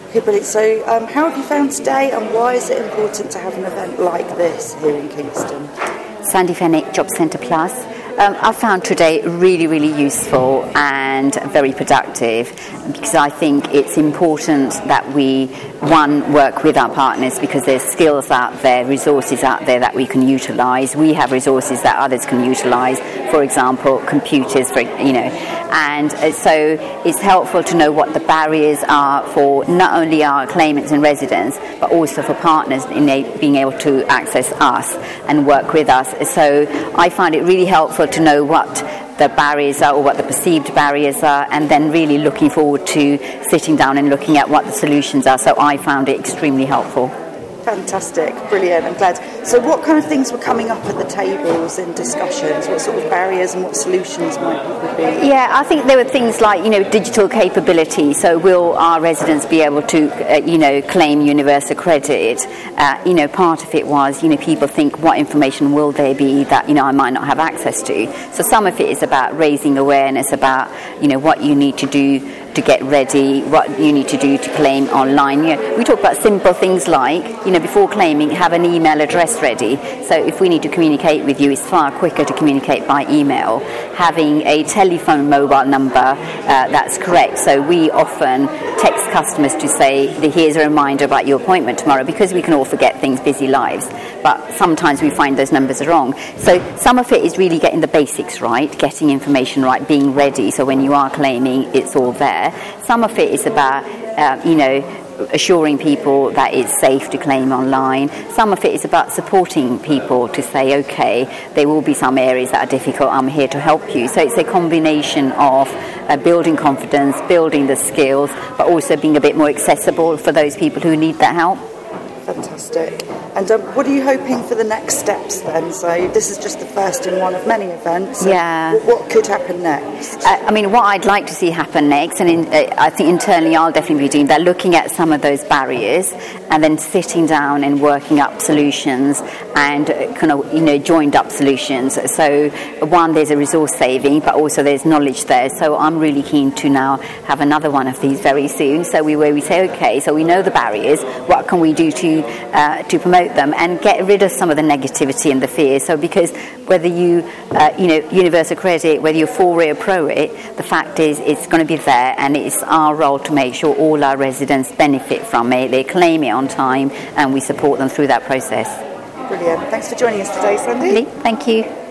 Okay, brilliant. So how have you found today, and why is it important to have an event like this here in Kingston? Sandy Fenwick Job Centre Plus. I found today really, really useful and very productive, because I think it's important that we, one, work with our partners, because there's skills out there, resources out there that we can utilise. We have resources that others can utilise, for example, computers, and so it's helpful to know what the barriers are for not only our claimants and residents, but also for partners in being able to access us and work with us. So I find it really helpful to know what the barriers are, or what the perceived barriers are, and then really looking forward to sitting down and looking at what the solutions are. So I found it extremely helpful. Fantastic, brilliant, I'm glad. So what kind of things were coming up at the tables in discussions? What sort of barriers and what solutions might there be? Yeah, I think there were things like, digital capability. So will our residents be able to, claim universal credit? Part of it was, people think, what information will there be that, I might not have access to? So some of it is about raising awareness about, what you need to do to get ready, what you need to do to claim online. We talk about simple things like, before claiming, have an email address ready. So if we need to communicate with you, it's far quicker to communicate by email. Having a telephone mobile number that's correct. So we often text customers to say, here's a reminder about your appointment tomorrow, because we can all forget things, busy lives. But sometimes we find those numbers are wrong. So some of it is really getting the basics right, getting information right, being ready. So when you are claiming, it's all there. Some of it is about, assuring people that it's safe to claim online. Some of it is about supporting people to say, okay, there will be some areas that are difficult, I'm here to help you. So it's a combination of building confidence, building the skills, but also being a bit more accessible for those people who need that help. Fantastic. And what are you hoping for the next steps then? So this is just the first in one of many events. So yeah. What could happen next? What I'd like to see happen next, and I think internally I'll definitely be doing that, looking at some of those barriers and then sitting down and working up solutions and joined up solutions. So one, there's a resource saving, but also there's knowledge there. So I'm really keen to now have another one of these very soon. So where we say, okay, so we know the barriers, what can we do to promote them and get rid of some of the negativity and the fear? So because whether you universal credit, whether you're for it or pro it, the fact is it's going to be there, and it's our role to make sure all our residents benefit from it, they claim it on time, and we support them through that process. Brilliant. Thanks for joining us today, Sandy. Thank you.